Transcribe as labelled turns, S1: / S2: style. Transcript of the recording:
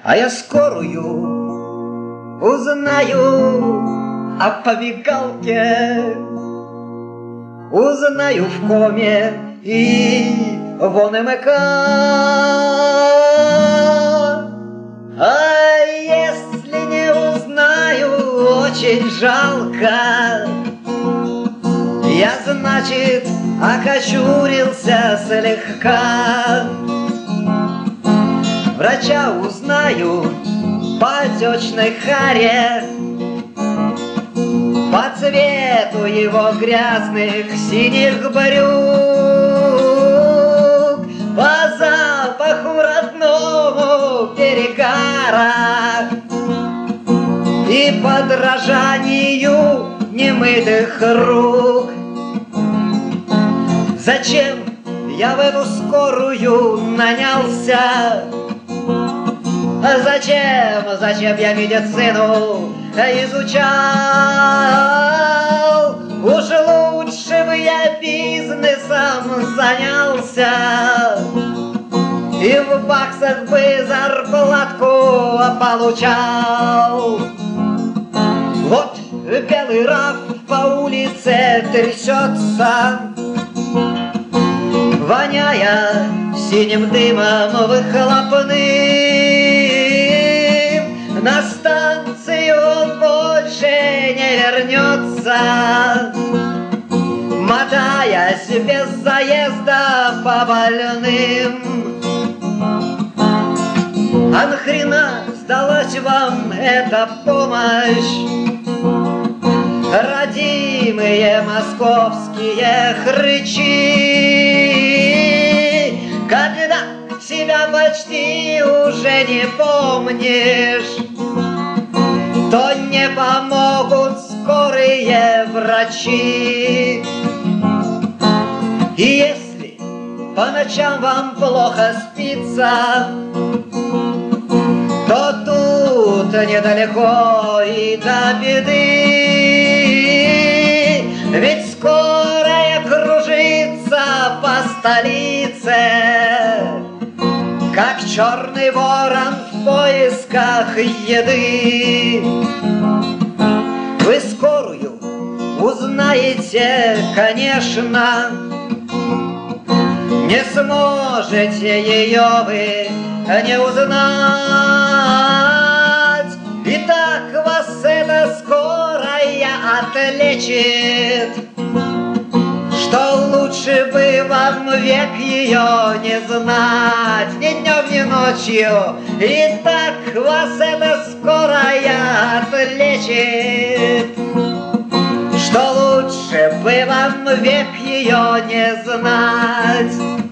S1: А я скорую узнаю о побегалке, узнаю в коме и в ОНМК. А если не узнаю, очень жалко. Я, значит, окочурился слегка. Врача узнаю по отечной харе, по цвету его грязных синих брюк, по запаху родному перегара и по дрожанию немытых рук. Зачем я в эту скорую нанялся? Зачем я медицину изучал? Уж лучше бы я бизнесом занялся и в баксах бы зарплатку получал. Вот белый раф по улице трясется, воняя синим дымом выхлопным. На станцию он больше не вернется, мотаясь без заезда по больным. А нахрена сдалась вам эта помощь, родимые московские хрычи, когда себя почти уже не помнишь, то не помогут скорые врачи. И если по ночам вам плохо спится, то тут недалеко и до беды, ведь скорая кружится по столице, как черный ворон в поисках еды. Вы скорую узнаете, конечно, не сможете ее вы не узнать. И так вас эта скорая отлечит, что лучше бы вам век ее не знать, ни днем, ни ночью. И так вас эта скорая отлечит, что лучше бы вам век ее не знать.